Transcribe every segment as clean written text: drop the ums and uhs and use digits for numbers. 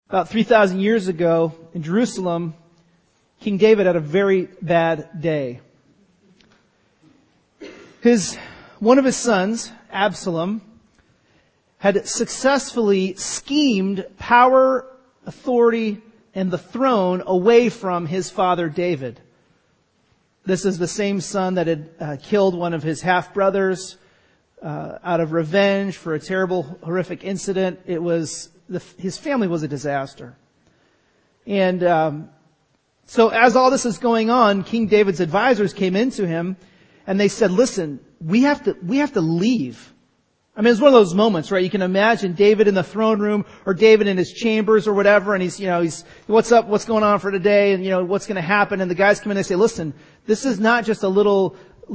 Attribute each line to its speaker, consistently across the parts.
Speaker 1: About 3,000 years ago in Jerusalem, King David had a very bad day. One of his sons, Absalom, had successfully schemed power, authority, and the throne away from his father David. This is the same son that had killed one of his half-brothers out of revenge for a terrible, horrific incident. His family was a disaster. And so as all this is going on, King David's advisors came into him and they said, listen, we have to leave. I mean, it's one of those moments, right? You can imagine David in the throne room or David in his chambers or whatever, and he's, what's up, what's going on for today, and what's going to happen, and the guys come in and they say, listen, this is not just a little,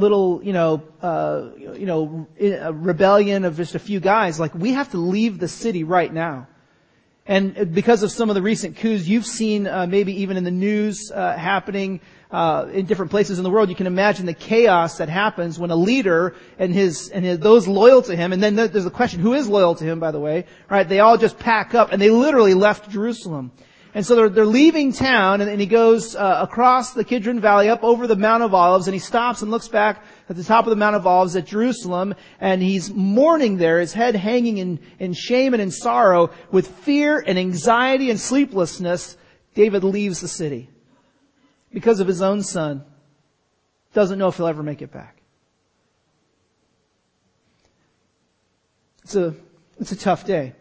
Speaker 1: rebellion of just a few guys. Like, we have to leave the city right now. And because of some of the recent coups you've seen, maybe even in the news, happening, in different places in the world, you can imagine the chaos that happens when a leader and those loyal to him, and then there's the question, who is loyal to him, by the way, right? They all just pack up and they literally left Jerusalem. And so they're leaving town, and he goes across the Kidron Valley up over the Mount of Olives, and he stops and looks back at the top of the Mount of Olives at Jerusalem, and he's mourning there, his head hanging in shame and in sorrow, with fear and anxiety and sleeplessness. David leaves the city because of his own son. Doesn't know if he'll ever make it back. It's a tough day.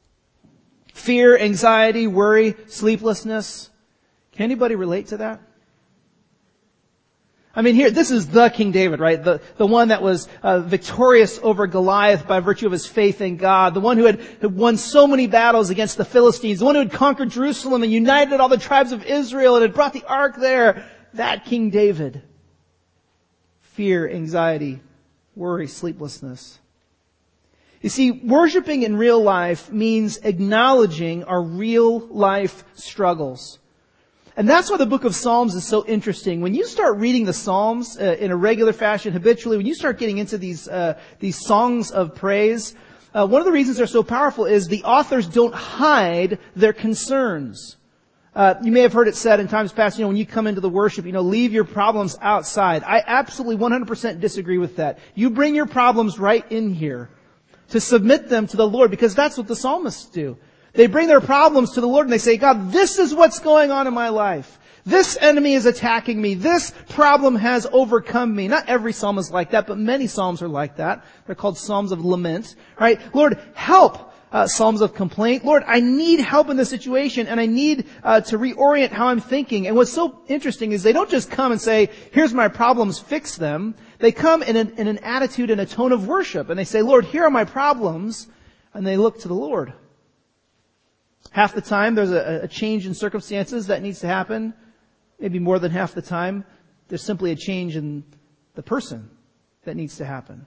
Speaker 1: Fear, anxiety, worry, sleeplessness. Can anybody relate to that? I mean, here, this is the King David, right? The one that was victorious over Goliath by virtue of his faith in God. The one who had won so many battles against the Philistines. The one who had conquered Jerusalem and united all the tribes of Israel and had brought the ark there. That King David. Fear, anxiety, worry, sleeplessness. You see, worshiping in real life means acknowledging our real life struggles. And that's why the book of Psalms is so interesting. When you start reading the Psalms in a regular fashion, habitually, when you start getting into these songs of praise, one of the reasons they're so powerful is the authors don't hide their concerns. You may have heard it said in times past, when you come into the worship, leave your problems outside. I absolutely 100% disagree with that. You bring your problems right in here to submit them to the Lord, because that's what the psalmists do. They bring their problems to the Lord and they say, God, this is what's going on in my life. This enemy is attacking me. This problem has overcome me. Not every psalm is like that, but many psalms are like that. They're called psalms of lament, right? Lord, help. Psalms of complaint. Lord, I need help in this situation, and I need to reorient how I'm thinking. And what's so interesting is they don't just come and say, here's my problems, fix them. They come in an attitude and a tone of worship, and they say, Lord, here are my problems, and they look to the Lord. Half the time there's a change in circumstances that needs to happen. Maybe more than half the time there's simply a change in the person that needs to happen.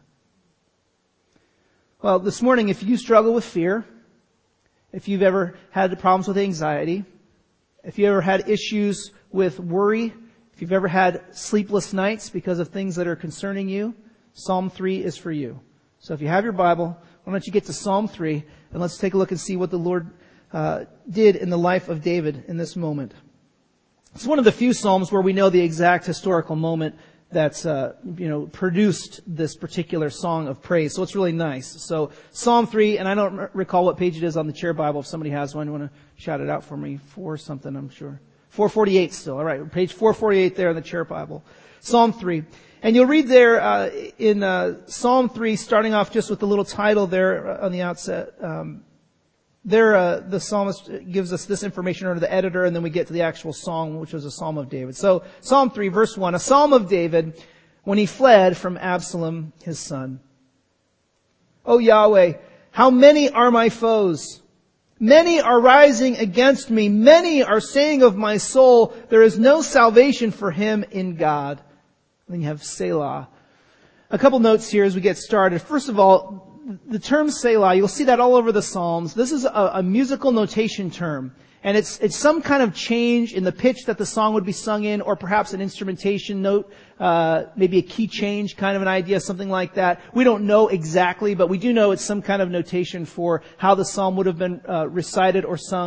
Speaker 1: Well, this morning, if you struggle with fear, if you've ever had problems with anxiety, if you ever had issues with worry, if you've ever had sleepless nights because of things that are concerning you, Psalm 3 is for you. So if you have your Bible, why don't you get to Psalm 3, and let's take a look and see what the Lord did in the life of David in this moment. It's one of the few Psalms where we know the exact historical moment that's, produced this particular song of praise. So it's really nice. So Psalm 3, and I don't recall what page it is on the chair Bible. If somebody has one, you want to shout it out for me? 4 something, I'm sure. 448 still. All right. Page 448 there in the chair Bible. Psalm 3. And you'll read there, in Psalm 3, starting off just with the little title there on the outset. The psalmist gives us this information under the editor, and then we get to the actual song, which was a Psalm of David. So, Psalm 3, verse 1, a Psalm of David when he fled from Absalom, his son. O Yahweh, how many are my foes? Many are rising against me. Many are saying of my soul, there is no salvation for him in God. And then you have Selah. A couple notes here as we get started. First of all, the term Selah, you'll see that all over the Psalms. This is a musical notation term. And it's some kind of change in the pitch that the song would be sung in, or perhaps an instrumentation note, maybe a key change kind of an idea, something like that. We don't know exactly, but we do know it's some kind of notation for how the psalm would have been recited or sung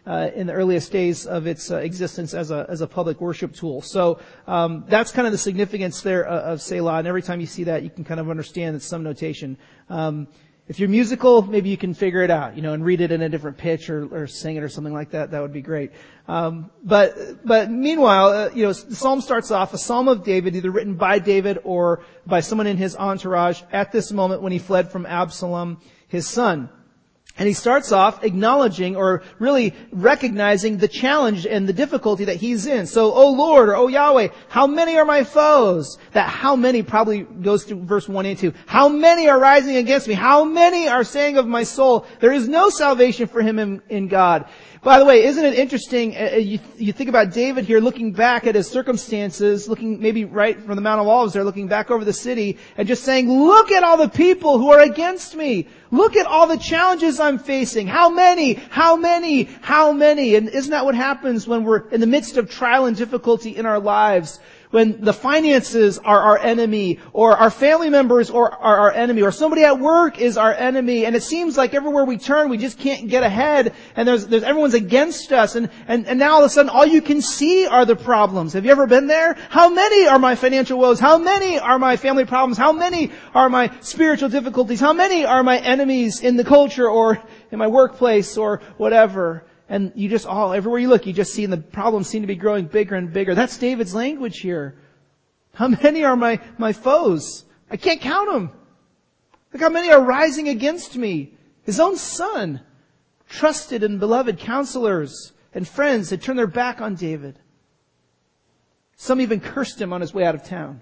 Speaker 1: in the earliest days of its existence as a public worship tool. So that's kind of the significance there of Selah. And every time you see that, you can kind of understand it's some notation. If you're musical, maybe you can figure it out, and read it in a different pitch or sing it or something like that. That would be great. But meanwhile, the psalm starts off a psalm of David, either written by David or by someone in his entourage at this moment when he fled from Absalom, his son. And he starts off acknowledging or really recognizing the challenge and the difficulty that he's in. So, O Lord, or O Yahweh, how many are my foes? That how many probably goes to verse 1 and 2. How many are rising against me? How many are saying of my soul, there is no salvation for him in God? By the way, isn't it interesting, you think about David here looking back at his circumstances, looking maybe right from the Mount of Olives there, looking back over the city and just saying, look at all the people who are against me. Look at all the challenges I'm facing. How many? How many? How many? And isn't that what happens when we're in the midst of trial and difficulty in our lives? When the finances are our enemy, or our family members are our enemy, or somebody at work is our enemy, and it seems like everywhere we turn we just can't get ahead, and there's everyone's against us, and now all of a sudden all you can see are the problems. Have you ever been there? How many are my financial woes? How many are my family problems? How many are my spiritual difficulties? How many are my enemies in the culture or in my workplace or whatever? And you just everywhere you look, you just see the problems seem to be growing bigger and bigger. That's David's language here. How many are my foes? I can't count them. Look how many are rising against me. His own son, trusted and beloved counselors and friends had turned their back on David. Some even cursed him on his way out of town.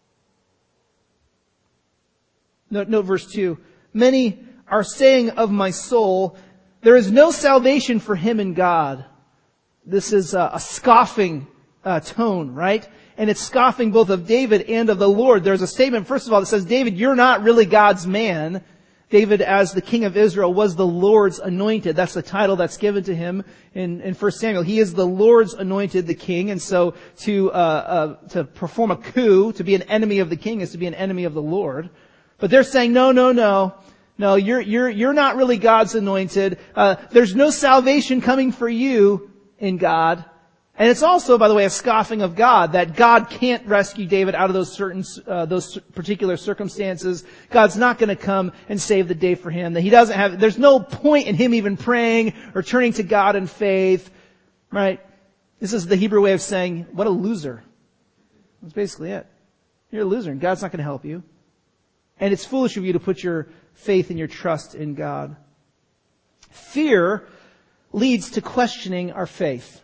Speaker 1: Note verse 2. Many are saying of my soul, there is no salvation for him in God. This is a scoffing tone, right? And it's scoffing both of David and of the Lord. There's a statement, first of all, that says, David, you're not really God's man. David, as the king of Israel, was the Lord's anointed. That's the title that's given to him in 1 Samuel. He is the Lord's anointed, the king. And so to perform a coup, to be an enemy of the king, is to be an enemy of the Lord. But they're saying, no. No, you're not really God's anointed. There's no salvation coming for you in God. And it's also, by the way, a scoffing of God, that God can't rescue David out of those particular circumstances. God's not going to come and save the day for him. That there's no point in him even praying or turning to God in faith. Right? This is the Hebrew way of saying, what a loser. That's basically it. You're a loser and God's not going to help you. And it's foolish of you to put your faith and your trust in God. Fear leads to questioning our faith.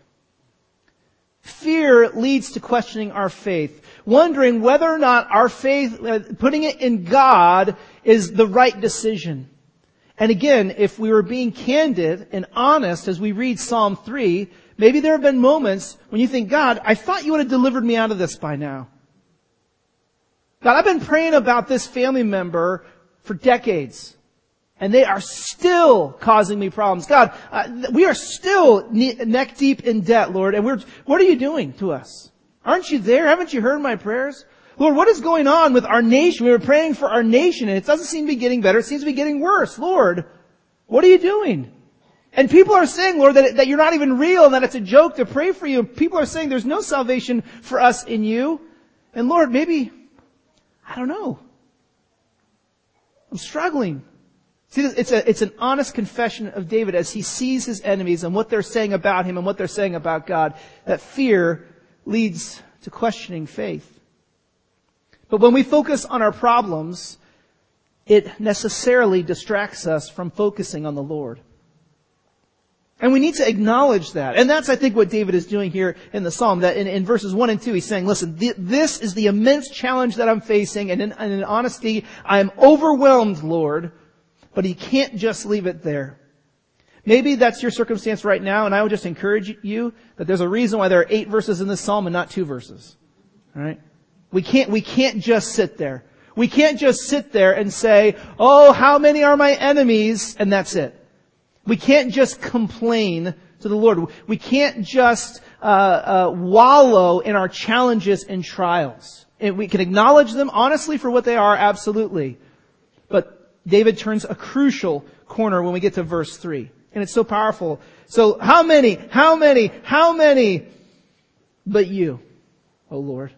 Speaker 1: Fear leads to questioning our faith. Wondering whether or not our faith, putting it in God, is the right decision. And again, if we were being candid and honest as we read Psalm 3, maybe there have been moments when you think, God, I thought you would have delivered me out of this by now. God, I've been praying about this family member for decades, and they are still causing me problems. God, we are still neck deep in debt, Lord, and what are you doing to us? Aren't you there? Haven't you heard my prayers? Lord, what is going on with our nation? We were praying for our nation, and it doesn't seem to be getting better. It seems to be getting worse. Lord, what are you doing? And people are saying, Lord, that you're not even real, and that it's a joke to pray for you. People are saying there's no salvation for us in you. And Lord, maybe, I don't know. I'm struggling. See, it's an honest confession of David as he sees his enemies and what they're saying about him and what they're saying about God. That fear leads to questioning faith. But when we focus on our problems, it necessarily distracts us from focusing on the Lord. And we need to acknowledge that. And that's, I think, what David is doing here in the Psalm. That in verses 1 and 2, he's saying, listen, this is the immense challenge that I'm facing. And in honesty, I am overwhelmed, Lord. But he can't just leave it there. Maybe that's your circumstance right now. And I would just encourage you that there's a reason why there are 8 verses in this Psalm and not 2 verses. All right? We can't just sit there. We can't just sit there and say, oh, how many are my enemies? And that's it. We can't just complain to the Lord. We can't just wallow in our challenges and trials. And we can acknowledge them honestly for what they are, absolutely. But David turns a crucial corner when we get to verse 3. And it's so powerful. So how many, but you, O Lord?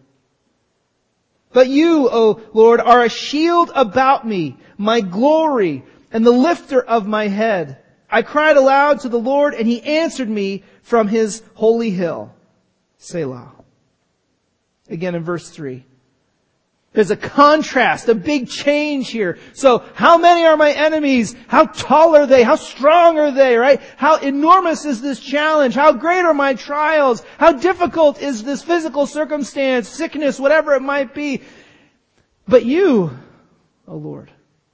Speaker 1: But you, O Lord, are a shield about me, my glory, and the lifter of my head. I cried aloud to the Lord, and He answered me from His holy hill. Selah. Again in verse 3. There's a contrast, a big change here. So, how many are my enemies? How tall are they? How strong are they, right? How enormous is this challenge? How great are my trials? How difficult is this physical circumstance, sickness, whatever it might be? But you, O Lord.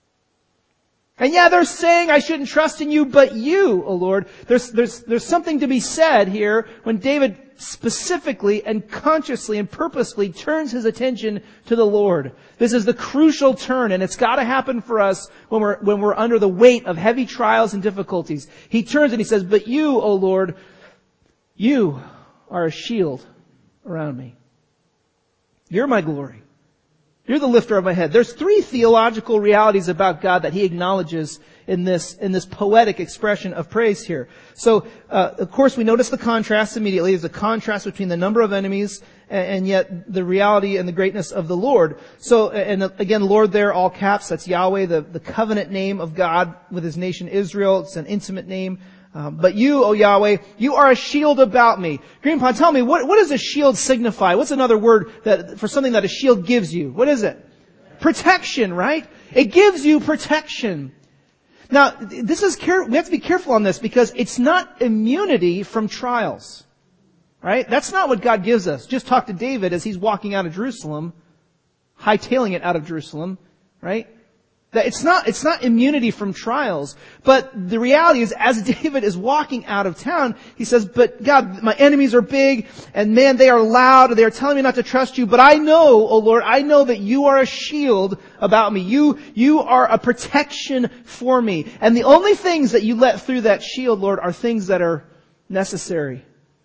Speaker 1: And yeah, they're saying I shouldn't trust in you, but you, O Lord. There's something to be said here when David specifically and consciously and purposefully turns his attention to the Lord. This is the crucial turn, and it's got to happen for us when we're under the weight of heavy trials and difficulties. He turns and he says, but you, O Lord, you are a shield around me. You're my glory. You're the lifter of my head. There's three theological realities about God that he acknowledges in this poetic expression of praise here. So, of course, we notice the contrast immediately. There's a contrast between the number of enemies and yet the reality and the greatness of the Lord. So, and again, Lord there, all caps, that's Yahweh, the covenant name of God with His nation Israel. It's an intimate name. But you, O Yahweh, you are a shield about me. Green Pond, tell me, what does a shield signify? What's another word for something that a shield gives you? What is it? Protection, right? It gives you protection. Now, we have to be careful on this because it's not immunity from trials. Right? That's not what God gives us. Just talk to David as he's walking out of Jerusalem, hightailing it out of Jerusalem, right? That it's not immunity from trials. But the reality is, as David is walking out of town, he says, but God, my enemies are big, and man, they are loud, they are telling me not to trust you, but I know, O Lord, I know that you are a shield about me. You are a protection for me. And the only things that you let through that shield, Lord, are things that are necessary.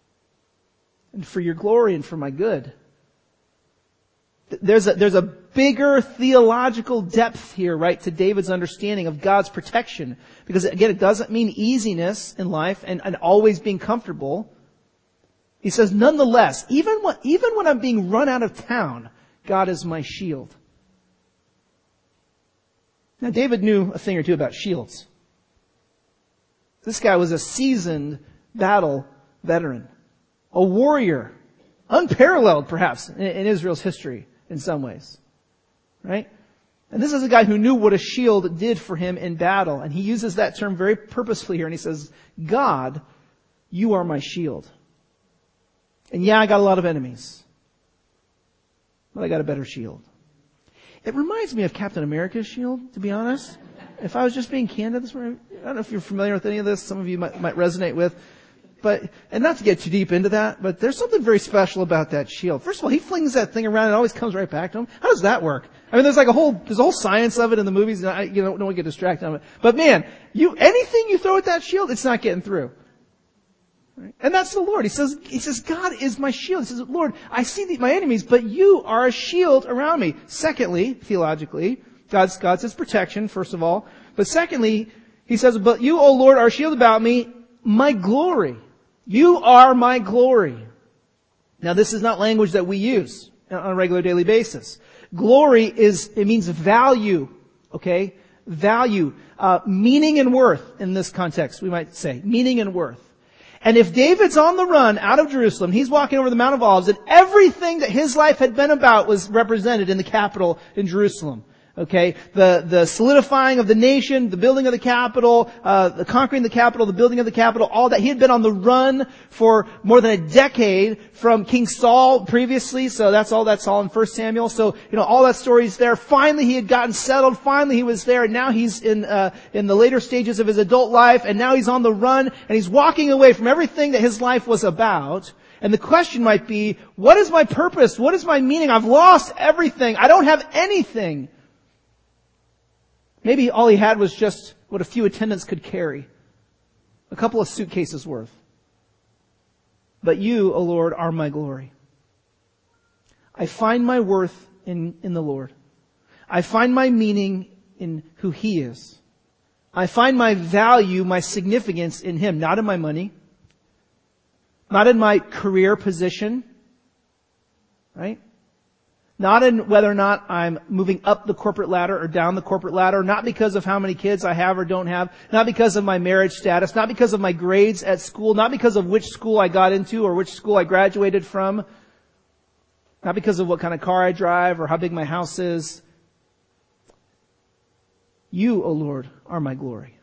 Speaker 1: And for your glory and for my good. There's a bigger theological depth here, right, to David's understanding of God's protection. Because again, it doesn't mean easiness in life and always being comfortable. He says, nonetheless, even when I'm being run out of town, God is my shield. Now, David knew a thing or two about shields. This guy was a seasoned battle veteran. A warrior. Unparalleled, perhaps, in Israel's history in some ways. Right? And this is a guy who knew what a shield did for him in battle. And he uses that term very purposefully here. And he says, God, you are my shield. And yeah, I got a lot of enemies. But I got a better shield. It reminds me of Captain America's shield, to be honest. If I was just being candid this morning, I don't know if you're familiar with any of this. Some of you might resonate with. And not to get too deep into that, but there's something very special about that shield. First of all, he flings that thing around and it always comes right back to him. How does that work? I mean, there's a whole science of it in the movies, and don't get distracted on it. But man, anything you throw at that shield, it's not getting through. Right? And that's the Lord. He says, God is my shield. He says, Lord, I see my enemies, but you are a shield around me. Secondly, theologically, God's His protection, first of all. But secondly, he says, but you, O Lord, are a shield about me, my glory. You are my glory. Now, this is not language that we use on a regular daily basis. Glory it means value. Okay? Value. Meaning and worth in this context, we might say. Meaning and worth. And if David's on the run out of Jerusalem, he's walking over the Mount of Olives, and everything that his life had been about was represented in the capital in Jerusalem. Okay, the solidifying of the nation, the building of the capital, the conquering the capital, the building of the capital, all that. He had been on the run for more than a decade from King Saul previously, so that's all in 1 Samuel. So, all that story's there. Finally, he had gotten settled. Finally, he was there, and now he's in the later stages of his adult life, and now he's on the run, and he's walking away from everything that his life was about. And the question might be, what is my purpose? What is my meaning? I've lost everything. I don't have anything. Maybe all he had was just what a few attendants could carry. A couple of suitcases worth. But you, O Lord, are my glory. I find my worth in the Lord. I find my meaning in who He is. I find my value, my significance in Him, not in my money, not in my career position, right? Not in whether or not I'm moving up the corporate ladder or down the corporate ladder, not because of how many kids I have or don't have, not because of my marriage status, not because of my grades at school, not because of which school I got into or which school I graduated from, not because of what kind of car I drive or how big my house is. You, O Lord, are my glory.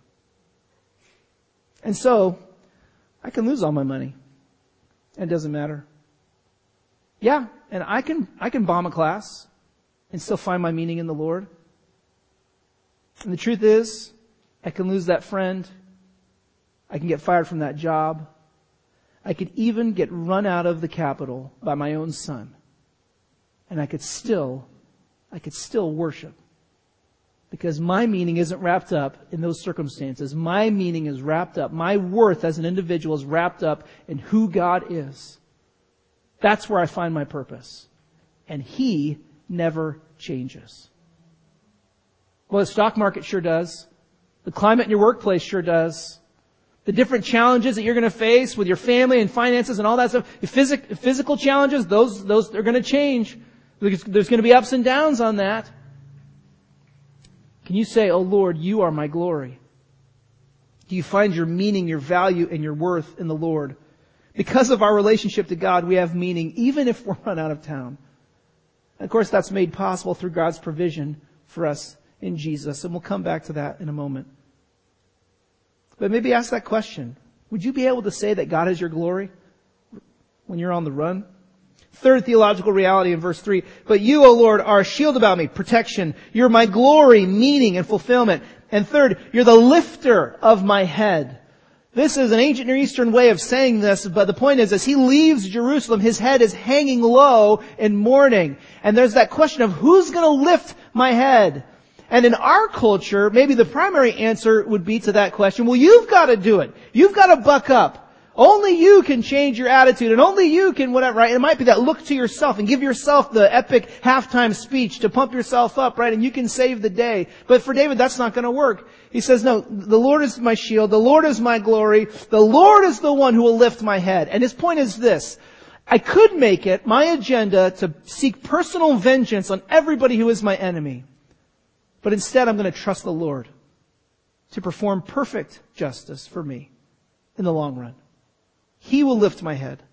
Speaker 1: And so, I can lose all my money. It doesn't matter. Yeah, and I can bomb a class and still find my meaning in the Lord. And the truth is, I can lose that friend. I can get fired from that job. I could even get run out of the Capitol by my own son. And I could still worship. Because my meaning isn't wrapped up in those circumstances. My meaning is wrapped up. My worth as an individual is wrapped up in who God is. That's where I find my purpose. And He never changes. Well, the stock market sure does. The climate in your workplace sure does. The different challenges that you're going to face with your family and finances and all that stuff. The physical challenges, those are going to change. There's going to be ups and downs on that. Can you say, "Oh Lord, you are my glory"? Do you find your meaning, your value, and your worth in the Lord? Because of our relationship to God, we have meaning, even if we're run out of town. And of course, that's made possible through God's provision for us in Jesus. And we'll come back to that in a moment. But maybe ask that question. Would you be able to say that God is your glory when you're on the run? Third theological reality in verse 3. But you, O Lord, are a shield about me, protection. You're my glory, meaning, and fulfillment. And third, you're the lifter of my head. This is an ancient Near Eastern way of saying this, but the point is, as he leaves Jerusalem, his head is hanging low in mourning. And there's that question of who's going to lift my head? And in our culture, maybe the primary answer would be to that question, well, you've got to do it. You've got to buck up. Only you can change your attitude, and only you can whatever, right? It might be that look to yourself and give yourself the epic halftime speech to pump yourself up, right? And you can save the day. But for David, that's not going to work. He says, no, the Lord is my shield. The Lord is my glory. The Lord is the one who will lift my head. And his point is this. I could make it my agenda to seek personal vengeance on everybody who is my enemy. But instead, I'm going to trust the Lord to perform perfect justice for me in the long run. He will lift my head.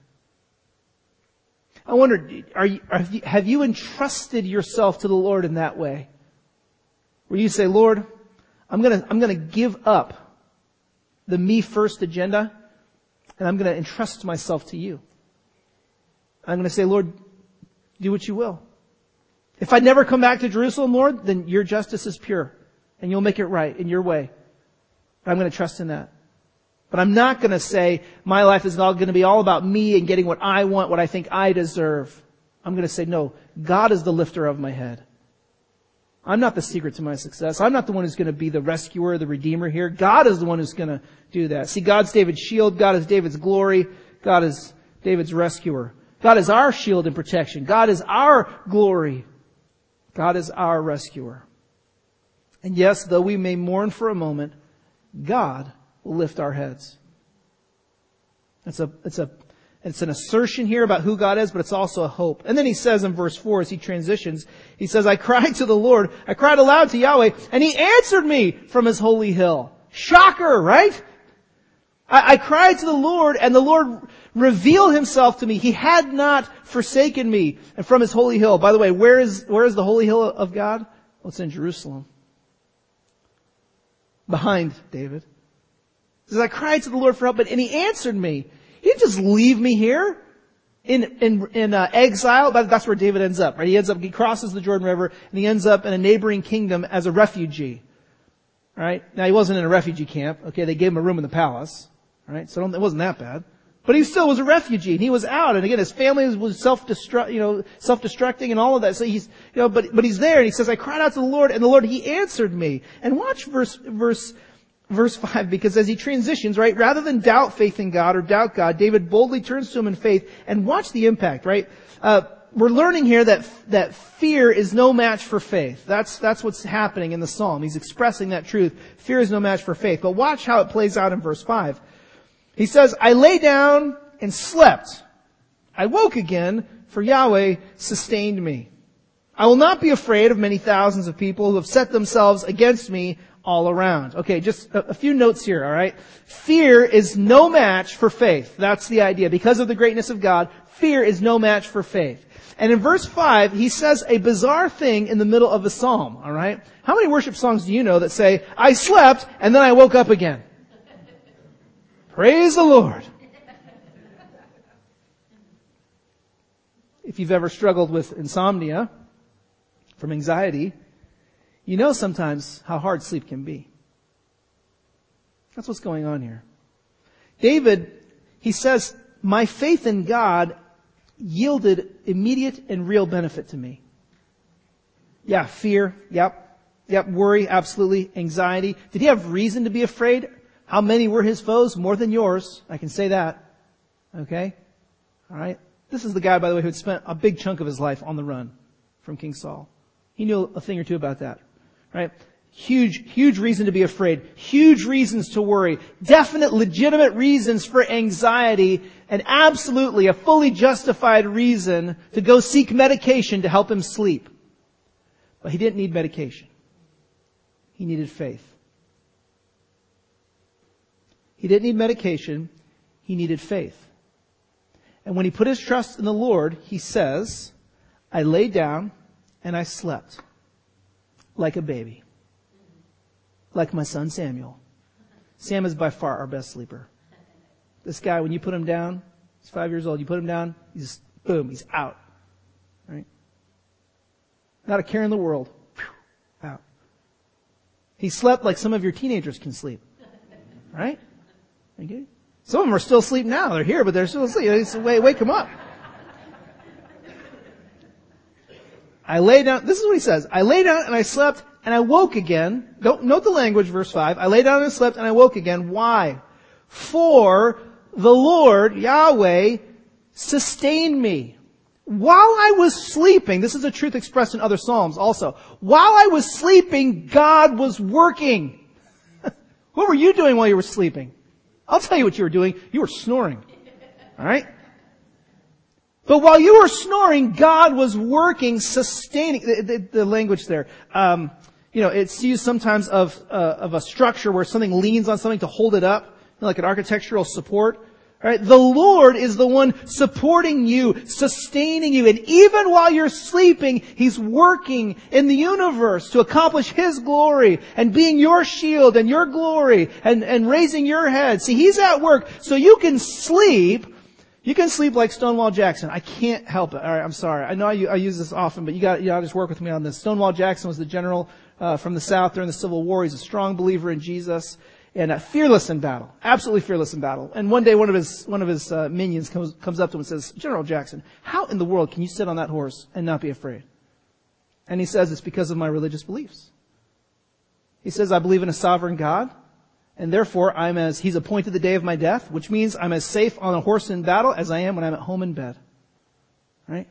Speaker 1: I wonder, have you entrusted yourself to the Lord in that way? Where you say, Lord, I'm gonna give up the me first agenda, and I'm gonna entrust myself to you. I'm gonna say, Lord, do what you will. If I never come back to Jerusalem, Lord, then your justice is pure, and you'll make it right in your way. But I'm gonna trust in that. But I'm not going to say my life is all going to be all about me and getting what I want, what I think I deserve. I'm going to say, no, God is the lifter of my head. I'm not the secret to my success. I'm not the one who's going to be the rescuer, the redeemer here. God is the one who's going to do that. See, God's David's shield. God is David's glory. God is David's rescuer. God is our shield and protection. God is our glory. God is our rescuer. And yes, though we may mourn for a moment, God will lift our heads. It's an assertion here about who God is, but it's also a hope. And then he says in verse 4 as he transitions, he says, I cried to the Lord, I cried aloud to Yahweh, and He answered me from His holy hill. Shocker, right? I cried to the Lord, and the Lord revealed Himself to me. He had not forsaken me. And from His holy hill. By the way, where is the holy hill of God? Well, it's in Jerusalem. Behind David. He says, I cried to the Lord for help, and He answered me. He didn't just leave me here in exile. That's where David ends up, right? He crosses the Jordan River, and he ends up in a neighboring kingdom as a refugee. Right? Now, he wasn't in a refugee camp. Okay, they gave him a room in the palace. Right? So it wasn't that bad. But he still was a refugee, and he was out. And again, his family was self-destructing and all of that. So he's, but he's there, and he says, I cried out to the Lord, and the Lord, He answered me. And watch verse 5, because as he transitions, right, rather than doubt faith in God or doubt God, David boldly turns to Him in faith, and watch the impact, right? we're learning here that fear is no match for faith. That's what's happening in the psalm. He's expressing that truth. Fear is no match for faith. But watch how it plays out in verse 5. He says, I lay down and slept. I woke again, for Yahweh sustained me. I will not be afraid of many thousands of people who have set themselves against me all around. Okay, just a few notes here, all right? Fear is no match for faith. That's the idea. Because of the greatness of God, fear is no match for faith. And in verse 5, he says a bizarre thing in the middle of the psalm, all right? How many worship songs do you know that say, I slept and then I woke up again? Praise the Lord. If you've ever struggled with insomnia from anxiety, you know sometimes how hard sleep can be. That's what's going on here. David, he says, my faith in God yielded immediate and real benefit to me. Yeah, fear, yep, worry, absolutely, anxiety. Did he have reason to be afraid? How many were his foes? More than yours. I can say that. Okay? Alright? This is the guy, by the way, who had spent a big chunk of his life on the run from King Saul. He knew a thing or two about that. Right? Huge reason to be afraid. Huge reasons to worry. Definite, legitimate reasons for anxiety. And absolutely a fully justified reason to go seek medication to help him sleep. But he didn't need medication. He needed faith. He didn't need medication. He needed faith. And when he put his trust in the Lord, he says, I lay down and I slept like a baby. Like my son Samuel. Sam is by far our best sleeper. This guy, when you put him down, he's 5 years old, you put him down, he's out. Right? Not a care in the world. Out. He slept like some of your teenagers can sleep. Right? Okay? Some of them are still asleep now. They're here, but they're still asleep. Wake them up. I lay down, this is what he says. I lay down and I slept and I woke again. Note the language, verse 5. I lay down and slept and I woke again. Why? For the Lord, Yahweh, sustained me. While I was sleeping, this is a truth expressed in other Psalms also. While I was sleeping, God was working. What were you doing while you were sleeping? I'll tell you what you were doing. You were snoring. Alright? But while you were snoring, God was working, sustaining, the language there. It's used sometimes of a structure where something leans on something to hold it up, like an architectural support. Alright? The Lord is the one supporting you, sustaining you, and even while you're sleeping, He's working in the universe to accomplish His glory, and being your shield and your glory, and raising your head. See, He's at work, so you can sleep. You can sleep like Stonewall Jackson. I can't help it. Alright, I'm sorry. I know I use this often, but you gotta just work with me on this. Stonewall Jackson was the general, from the South during the Civil War. He's a strong believer in Jesus. And fearless in battle. Absolutely fearless in battle. And one day one of his minions comes up to him and says, General Jackson, how in the world can you sit on that horse and not be afraid? And he says, it's because of my religious beliefs. He says, I believe in a sovereign God, and therefore He's appointed the day of my death, which means I'm as safe on a horse in battle as I am when I'm at home in bed. Right?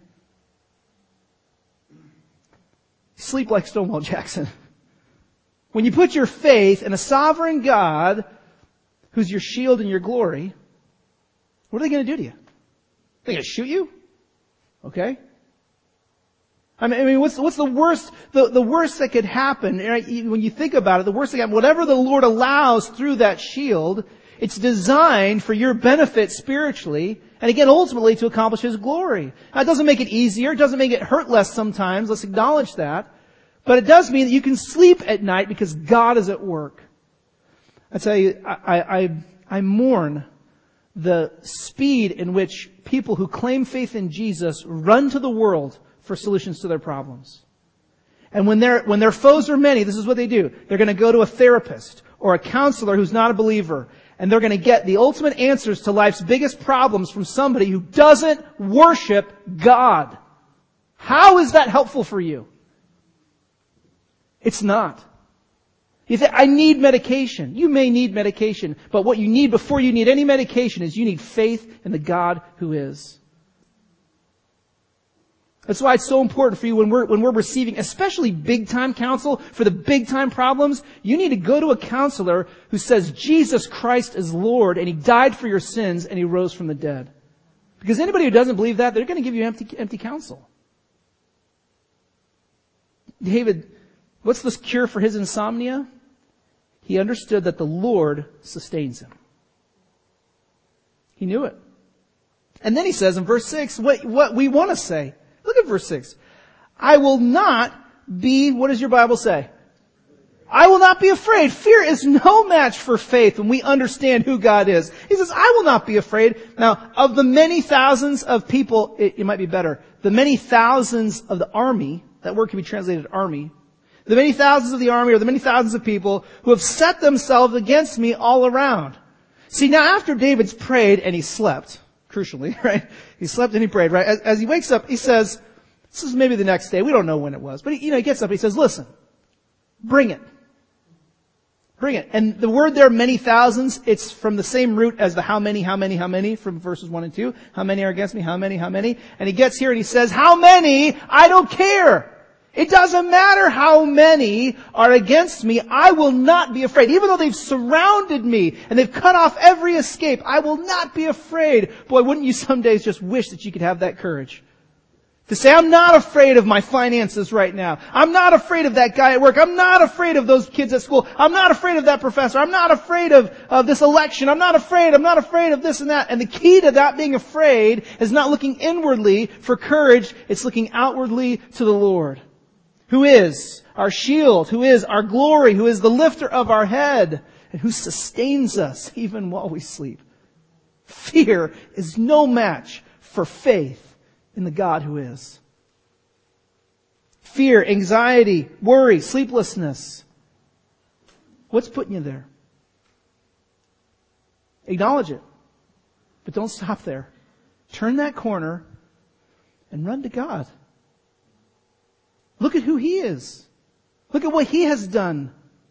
Speaker 1: Sleep like Stonewall Jackson. When you put your faith in a sovereign God who's your shield and your glory, what are they going to do to you? They're going to shoot you? Okay? I mean, what's the worst, the worst that could happen, right? When you think about it, the worst thing, whatever the Lord allows through that shield, it's designed for your benefit spiritually, and again, ultimately to accomplish His glory. Now, it doesn't make it easier, it doesn't make it hurt less sometimes, let's acknowledge that. But it does mean that you can sleep at night because God is at work. I tell you, I mourn the speed in which people who claim faith in Jesus run to the world for solutions to their problems. And when their foes are many, this is what they do. They're going to go to a therapist or a counselor who's not a believer, and they're going to get the ultimate answers to life's biggest problems from somebody who doesn't worship God. How is that helpful for you? It's not. You say, I need medication. You may need medication, but what you need before you need any medication is you need faith in the God who is. That's why it's so important for you when we're receiving, especially big time counsel for the big time problems, you need to go to a counselor who says Jesus Christ is Lord and He died for your sins and He rose from the dead. Because anybody who doesn't believe that, they're going to give you empty counsel. David, what's the cure for his insomnia? He understood that the Lord sustains him. He knew it. And then he says in verse 6, what we want to say. Look at verse 6. I will not be, what does your Bible say? I will not be afraid. Fear is no match for faith when we understand who God is. He says, I will not be afraid. Now, of the many thousands of people, it might be better, the many thousands of the army, that word can be translated army, the many thousands of the army or the many thousands of people who have set themselves against me all around. See, now after David's prayed and he slept, crucially, right? He slept and he prayed, right? As he wakes up, he says, this is maybe the next day, we don't know when it was, but he gets up, he says, listen, bring it. Bring it. And the word there, many thousands, it's from the same root as the how many from verses 1 and 2. How many are against me? How many? And he gets here and he says, how many? I don't care. It doesn't matter how many are against me. I will not be afraid. Even though they've surrounded me and they've cut off every escape, I will not be afraid. Boy, wouldn't you some days just wish that you could have that courage? To say, I'm not afraid of my finances right now. I'm not afraid of that guy at work. I'm not afraid of those kids at school. I'm not afraid of that professor. I'm not afraid of this election. I'm not afraid of this and that. And the key to that being afraid is not looking inwardly for courage. It's looking outwardly to the Lord, who is our shield, who is our glory, who is the lifter of our head, and who sustains us even while we sleep. Fear is no match for faith in the God who is. Fear, anxiety, worry, sleeplessness. What's putting you there? Acknowledge it. But don't stop there. Turn that corner and run to God. Look at who He is. Look at what He has done.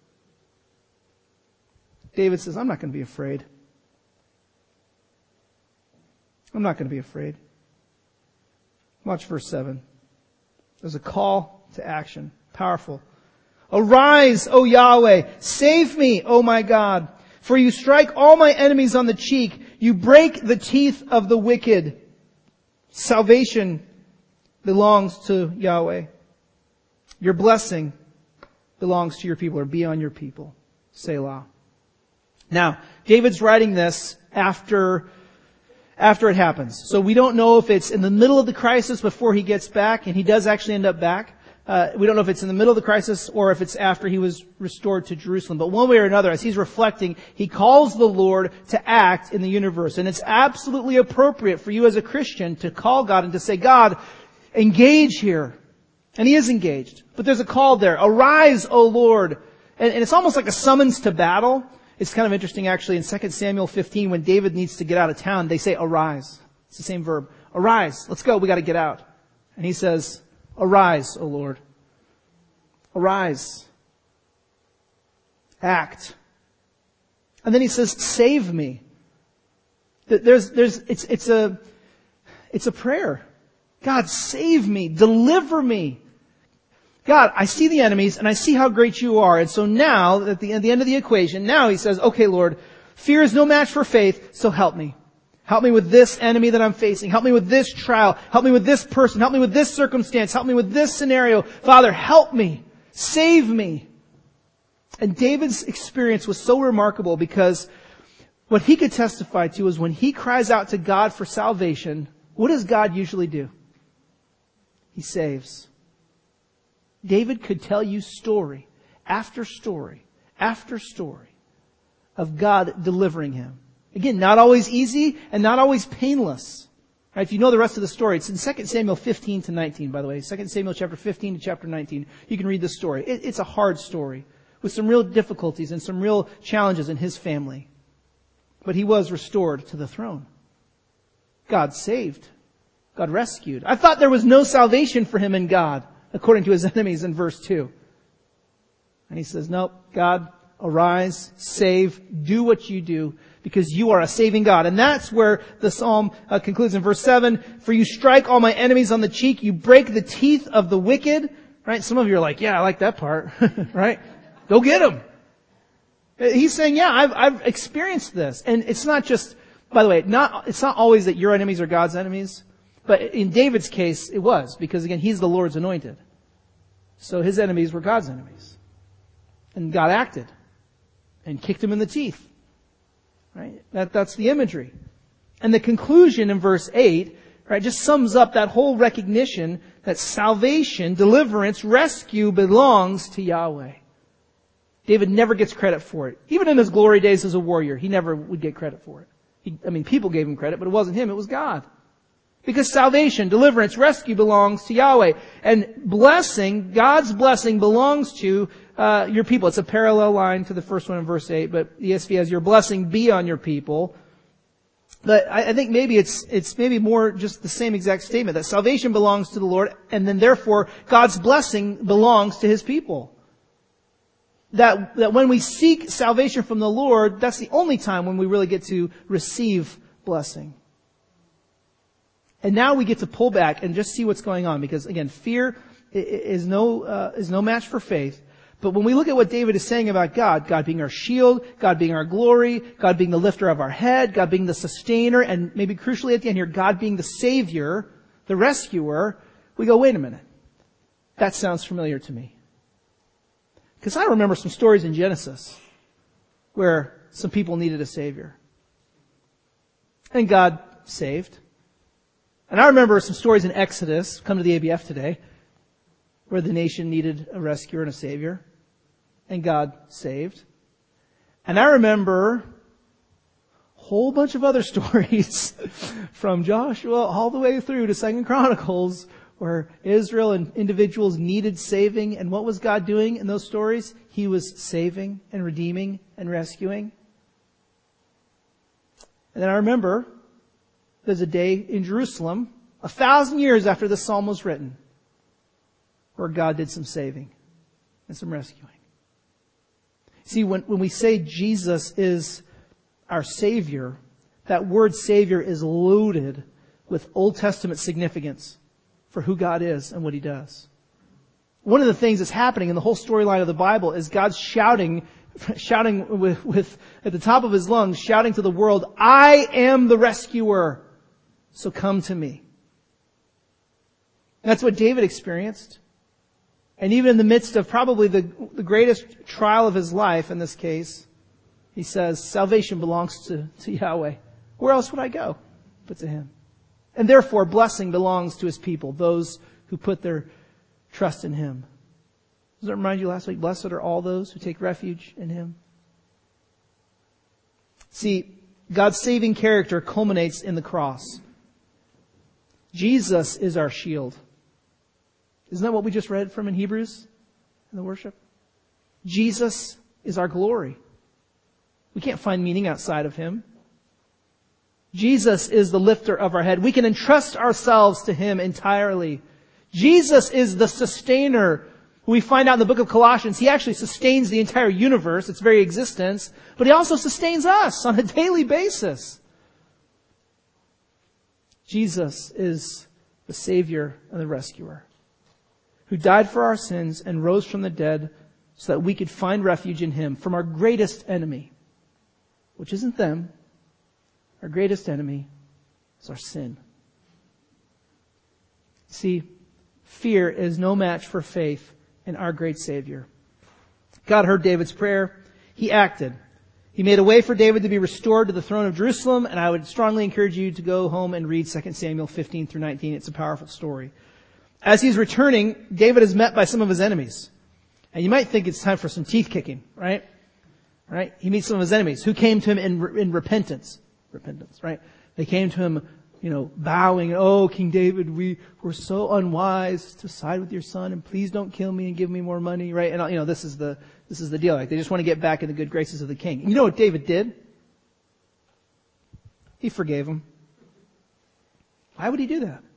Speaker 1: David says, I'm not going to be afraid. I'm not going to be afraid. Watch verse 7. There's a call to action. Powerful. Arise, O Yahweh. Save me, O my God. For you strike all my enemies on the cheek. You break the teeth of the wicked. Salvation belongs to Yahweh. Your blessing belongs to your people, or be on your people. Selah. Now, David's writing this after it happens. So we don't know if it's in the middle of the crisis before he gets back, and he does actually end up back. We don't know if it's in the middle of the crisis or if it's after he was restored to Jerusalem. But one way or another, as he's reflecting, he calls the Lord to act in the universe. And it's absolutely appropriate for you as a Christian to call God and to say, God, engage here. And He is engaged. But there's a call there. Arise, O Lord. And it's almost like a summons to battle. It's kind of interesting actually in 2 Samuel 15 when David needs to get out of town, they say arise. It's the same verb. Arise. Let's go. We got to get out. And he says, arise, O Lord. Arise. Act. And then he says, save me. It's a prayer. God, save me. Deliver me. God, I see the enemies and I see how great you are. And so now, at the end of the equation, now he says, okay, Lord, fear is no match for faith, so help me. Help me with this enemy that I'm facing. Help me with this trial. Help me with this person. Help me with this circumstance. Help me with this scenario. Father, help me. Save me. And David's experience was so remarkable because what he could testify to is when he cries out to God for salvation, what does God usually do? He saves. David could tell you story after story after story of God delivering him. Again, not always easy and not always painless. Right, if you know the rest of the story, it's in 2 Samuel 15 to 19, by the way. 2 Samuel chapter 15 to chapter 19. You can read the story. It's a hard story with some real difficulties and some real challenges in his family. But he was restored to the throne. God saved. God rescued. I thought there was no salvation for him in God, according to his enemies in verse 2. And he says, nope, God, arise, save, do what you do, because you are a saving God. And that's where the psalm concludes in verse 7. For you strike all my enemies on the cheek, you break the teeth of the wicked. Right? Some of you are like, yeah, I like that part. Right? Go get them. He's saying, yeah, I've experienced this. And it's not just, by the way, it's not always that your enemies are God's enemies. But in David's case, it was. Because again, he's the Lord's anointed. So his enemies were God's enemies. And God acted. And kicked him in the teeth. Right? That's the imagery. And the conclusion in verse 8, right, just sums up that whole recognition that salvation, deliverance, rescue belongs to Yahweh. David never gets credit for it. Even in his glory days as a warrior, he never would get credit for it. People gave him credit, but it wasn't him, it was God. Because salvation, deliverance, rescue belongs to Yahweh. And blessing, God's blessing belongs to your people. It's a parallel line to the first one in verse 8, but ESV has your blessing be on your people. But I think maybe it's maybe more just the same exact statement, that salvation belongs to the Lord, and then therefore God's blessing belongs to His people. That when we seek salvation from the Lord, that's the only time when we really get to receive blessing. And now we get to pull back and just see what's going on, because again, fear is no match for faith. But when we look at what David is saying about God being our shield, God being our glory, God being the lifter of our head, God being the sustainer, and maybe crucially at the end here, God being the savior, the rescuer, we go, wait a minute. That sounds familiar to me. Because I remember some stories in Genesis where some people needed a savior. And God saved. And I remember some stories in Exodus, come to the ABF today, where the nation needed a rescuer and a savior. And God saved. And I remember a whole bunch of other stories from Joshua all the way through to 2 Chronicles where Israel and individuals needed saving. And what was God doing in those stories? He was saving and redeeming and rescuing. And then I remember there's a day in Jerusalem, 1,000 years after the psalm was written, where God did some saving and some rescuing. See, when we say Jesus is our Savior, that word Savior is loaded with Old Testament significance for who God is and what He does. One of the things that's happening in the whole storyline of the Bible is God's shouting with at the top of His lungs, shouting to the world, I am the rescuer, so come to me. That's what David experienced. And even in the midst of probably the greatest trial of his life in this case, he says, salvation belongs to Yahweh. Where else would I go but to Him? And therefore, blessing belongs to His people, those who put their trust in Him. Does that remind you last week? Blessed are all those who take refuge in Him. See, God's saving character culminates in the cross. Jesus is our shield. Isn't that what we just read from in Hebrews in the worship? Jesus is our glory. We can't find meaning outside of Him. Jesus is the lifter of our head. We can entrust ourselves to Him entirely. Jesus is the sustainer. We find out in the book of Colossians, He actually sustains the entire universe, its very existence, but He also sustains us on a daily basis. Jesus is the Savior and the rescuer, who died for our sins and rose from the dead so that we could find refuge in Him from our greatest enemy, which isn't them. Our greatest enemy is our sin. See, fear is no match for faith in our great Savior. God heard David's prayer. He acted. He made a way for David to be restored to the throne of Jerusalem, and I would strongly encourage you to go home and read 2 Samuel 15 through 19. It's a powerful story. As he's returning, David is met by some of his enemies. And you might think it's time for some teeth kicking, right? Right? He meets some of his enemies who came to him in repentance. Right? They came to him, bowing, oh, King David, we were so unwise to side with your son, and please don't kill me and give me more money, right? And, this is the deal. Like, they just want to get back in the good graces of the king. And you know what David did? He forgave him. Why would he do that?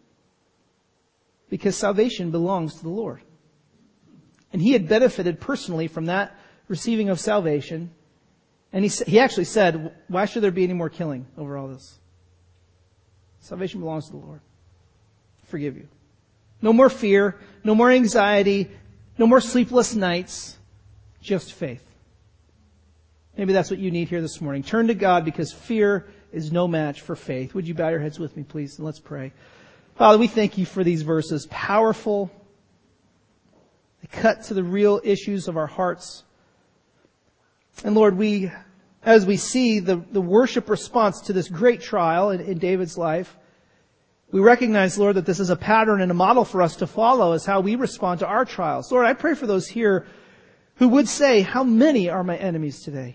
Speaker 1: Because salvation belongs to the Lord. And he had benefited personally from that receiving of salvation. And he actually said, why should there be any more killing over all this? Salvation belongs to the Lord. Forgive you. No more fear, no more anxiety, no more sleepless nights, just faith. Maybe that's what you need here this morning. Turn to God because fear is no match for faith. Would you bow your heads with me, please, and let's pray. Father, we thank you for these verses. Powerful. They cut to the real issues of our hearts. And Lord, as we see the worship response to this great trial in David's life, we recognize, Lord, that this is a pattern and a model for us to follow as how we respond to our trials. Lord, I pray for those here who would say, how many are my enemies today?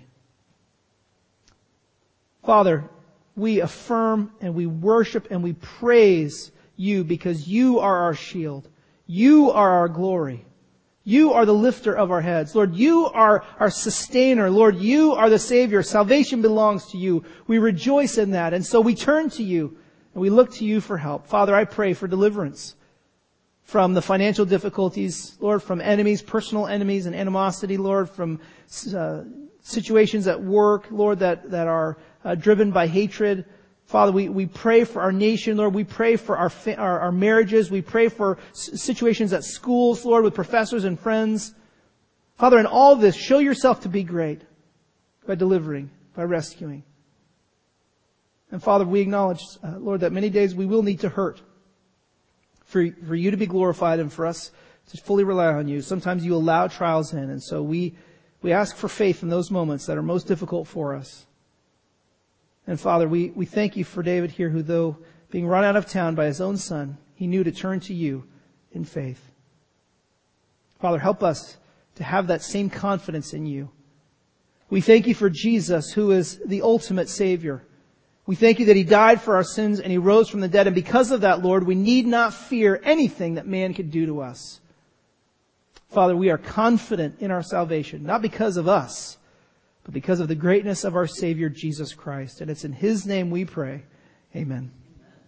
Speaker 1: Father, we affirm and we worship and we praise you because you are our shield. You are our glory. You are the lifter of our heads. Lord, you are our sustainer. Lord, you are the Savior. Salvation belongs to you. We rejoice in that. And so we turn to you and we look to you for help. Father, I pray for deliverance from the financial difficulties, Lord, from enemies, personal enemies and animosity, Lord, from situations at work, Lord, that are driven by hatred. Father, we pray for our nation, Lord. We pray for our marriages. We pray for situations at schools, Lord, with professors and friends. Father, in all this, show yourself to be great by delivering, by rescuing. And Father, we acknowledge, Lord, that many days we will need to hurt for you to be glorified and for us to fully rely on you. Sometimes you allow trials in, and so we ask for faith in those moments that are most difficult for us. And Father, we thank you for David here who, though being run out of town by his own son, he knew to turn to you in faith. Father, help us to have that same confidence in you. We thank you for Jesus, who is the ultimate Savior. We thank you that he died for our sins and he rose from the dead. And because of that, Lord, we need not fear anything that man could do to us. Father, we are confident in our salvation, not because of us, but because of the greatness of our Savior, Jesus Christ. And it's in his name we pray. Amen.